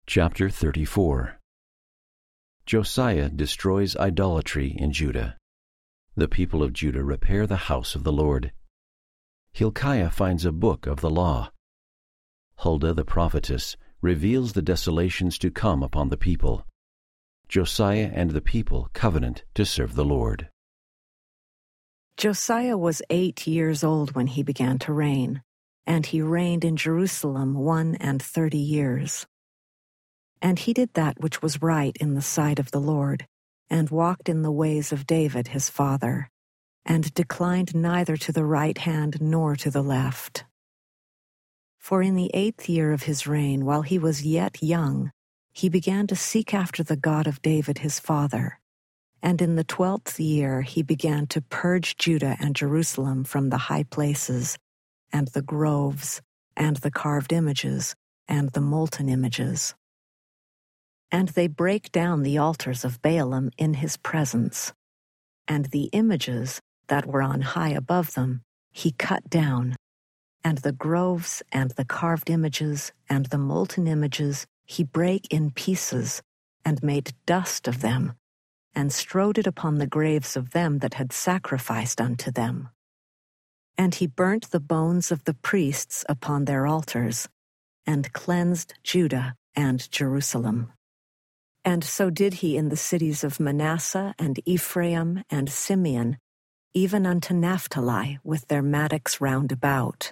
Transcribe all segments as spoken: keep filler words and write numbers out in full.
Chapter thirty-four. Josiah destroys idolatry in Judah. The people of Judah repair the house of the Lord. Hilkiah finds a book of the law. Huldah the prophetess reveals the desolations to come upon the people. Josiah and the people covenant to serve the Lord. Josiah was eight years old when he began to reign, and he reigned in Jerusalem one and thirty years. And he did that which was right in the sight of the Lord, and walked in the ways of David his father, and declined neither to the right hand nor to the left. For in the eighth year of his reign, while he was yet young, he began to seek after the God of David his father. And in the twelfth year he began to purge Judah and Jerusalem from the high places, and the groves, and the carved images, and the molten images. And they brake down the altars of Baalim in his presence, and the images that were on high above them he cut down, and the groves and the carved images and the molten images he brake in pieces, and made dust of them, and strowed it upon the graves of them that had sacrificed unto them. And he burnt the bones of the priests upon their altars, and cleansed Judah and Jerusalem. And so did he in the cities of Manasseh and Ephraim and Simeon, even unto Naphtali with their mattocks round about.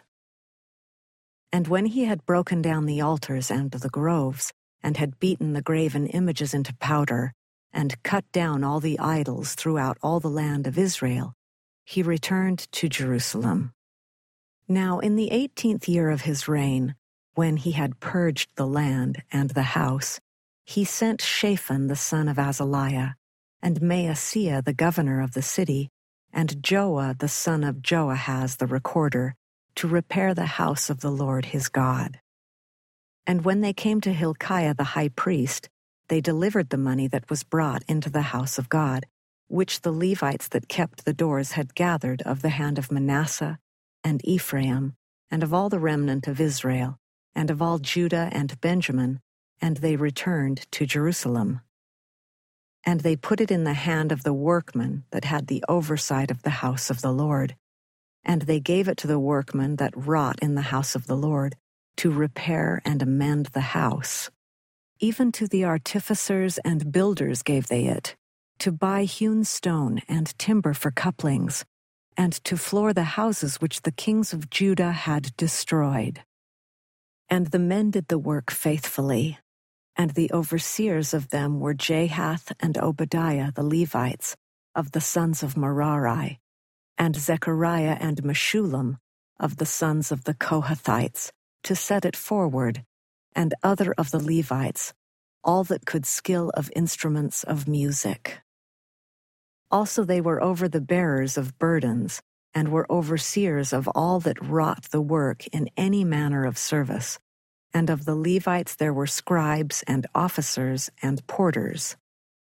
And when he had broken down the altars and the groves, and had beaten the graven images into powder, and cut down all the idols throughout all the land of Israel, he returned to Jerusalem. Now in the eighteenth year of his reign, when he had purged the land and the house, he sent Shaphan the son of Azaliah, and Maaseiah the governor of the city, and Joah the son of Joahaz the recorder, to repair the house of the Lord his God. And when they came to Hilkiah the high priest, they delivered the money that was brought into the house of God, which the Levites that kept the doors had gathered of the hand of Manasseh and Ephraim, and of all the remnant of Israel, and of all Judah and Benjamin, and they returned to Jerusalem. And they put it in the hand of the workmen that had the oversight of the house of the Lord, and they gave it to the workmen that wrought in the house of the Lord, to repair and amend the house. Even to the artificers and builders gave they it, to buy hewn stone and timber for couplings, and to floor the houses which the kings of Judah had destroyed. And the men did the work faithfully, and the overseers of them were Jahath and Obadiah the Levites, of the sons of Merari, and Zechariah and Meshullam, of the sons of the Kohathites, to set it forward, and other of the Levites, all that could skill of instruments of music. Also they were over the bearers of burdens, and were overseers of all that wrought the work in any manner of service, and of the Levites there were scribes and officers and porters.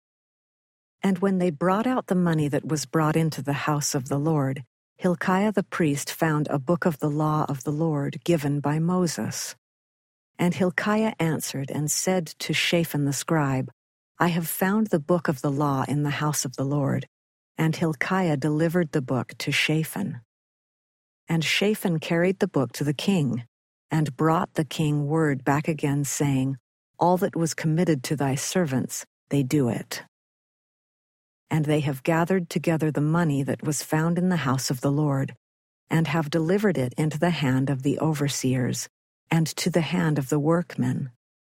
And when they brought out the money that was brought into the house of the Lord, Hilkiah the priest found a book of the law of the Lord given by Moses. And Hilkiah answered and said to Shaphan the scribe, I have found the book of the law in the house of the Lord. And Hilkiah delivered the book to Shaphan. And Shaphan carried the book to the king, and brought the king word back again, saying, All that was committed to thy servants, they do it. And they have gathered together the money that was found in the house of the Lord, and have delivered it into the hand of the overseers, and to the hand of the workmen.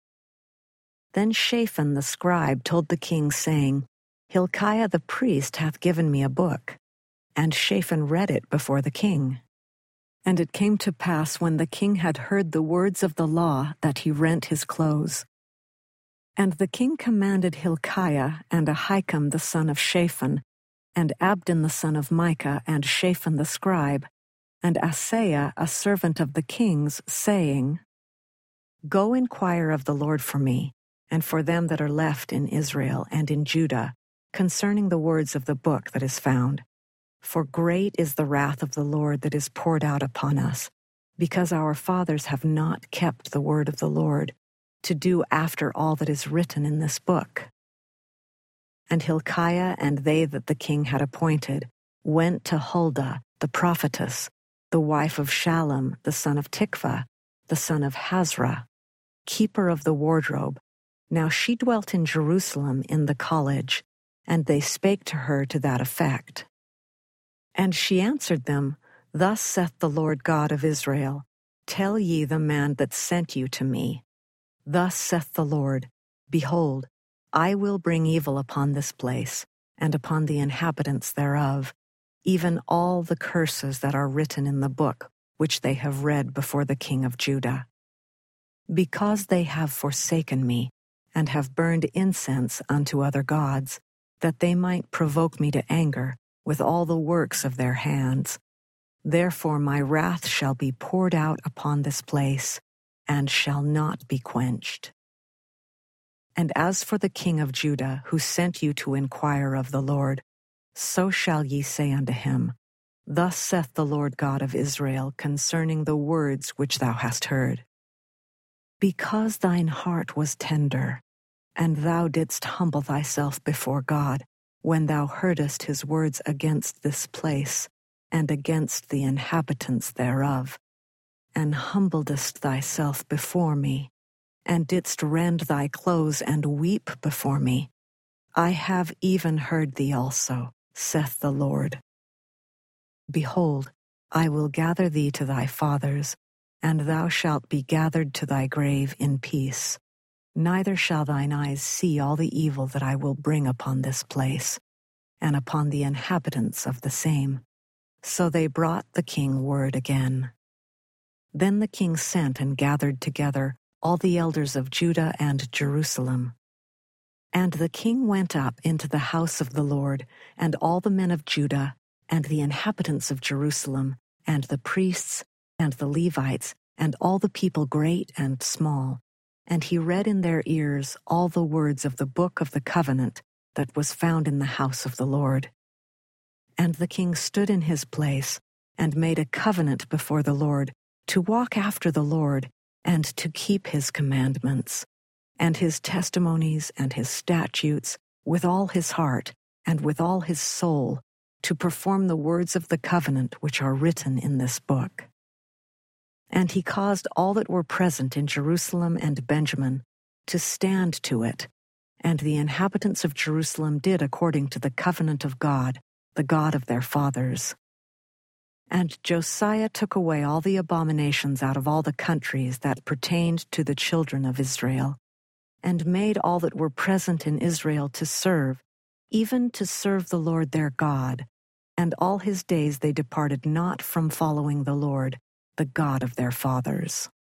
Then Shaphan the scribe told the king, saying, Hilkiah the priest hath given me a book. And Shaphan read it before the king. And it came to pass, when the king had heard the words of the law, that he rent his clothes. And the king commanded Hilkiah, and Ahikam the son of Shaphan, and Abdon the son of Micah, and Shaphan the scribe, and Asaiah a servant of the king's, saying, Go inquire of the Lord for me, and for them that are left in Israel and in Judah, concerning the words of the book that is found. For great is the wrath of the Lord that is poured out upon us, because our fathers have not kept the word of the Lord, to do after all that is written in this book. And Hilkiah and they that the king had appointed went to Huldah the prophetess, the wife of Shallum the son of Tikvah, the son of Hazra, keeper of the wardrobe. Now she dwelt in Jerusalem in the college, and they spake to her to that effect. And she answered them, Thus saith the Lord God of Israel, Tell ye the man that sent you to me. Thus saith the Lord, Behold, I will bring evil upon this place, and upon the inhabitants thereof, even all the curses that are written in the book which they have read before the king of Judah. Because they have forsaken me, and have burned incense unto other gods, that they might provoke me to anger with all the works of their hands. Therefore my wrath shall be poured out upon this place, and shall not be quenched. And as for the king of Judah, who sent you to inquire of the Lord, so shall ye say unto him, Thus saith the Lord God of Israel concerning the words which thou hast heard. Because thine heart was tender, and thou didst humble thyself before God, when thou heardest his words against this place, and against the inhabitants thereof, and humbledest thyself before me, and didst rend thy clothes and weep before me, I have even heard thee also, saith the Lord. Behold, I will gather thee to thy fathers, and thou shalt be gathered to thy grave in peace. Neither shall thine eyes see all the evil that I will bring upon this place, and upon the inhabitants of the same. So they brought the king word again. Then the king sent and gathered together all the elders of Judah and Jerusalem. And the king went up into the house of the Lord, and all the men of Judah, and the inhabitants of Jerusalem, and the priests, and the Levites, and all the people great and small. And he read in their ears all the words of the book of the covenant that was found in the house of the Lord. And the king stood in his place, and made a covenant before the Lord, to walk after the Lord, and to keep his commandments, and his testimonies and his statutes, with all his heart, and with all his soul, to perform the words of the covenant which are written in this book. And he caused all that were present in Jerusalem and Benjamin to stand to it, and the inhabitants of Jerusalem did according to the covenant of God, the God of their fathers. And Josiah took away all the abominations out of all the countries that pertained to the children of Israel, and made all that were present in Israel to serve, even to serve the Lord their God. And all his days they departed not from following the Lord, the God of their fathers.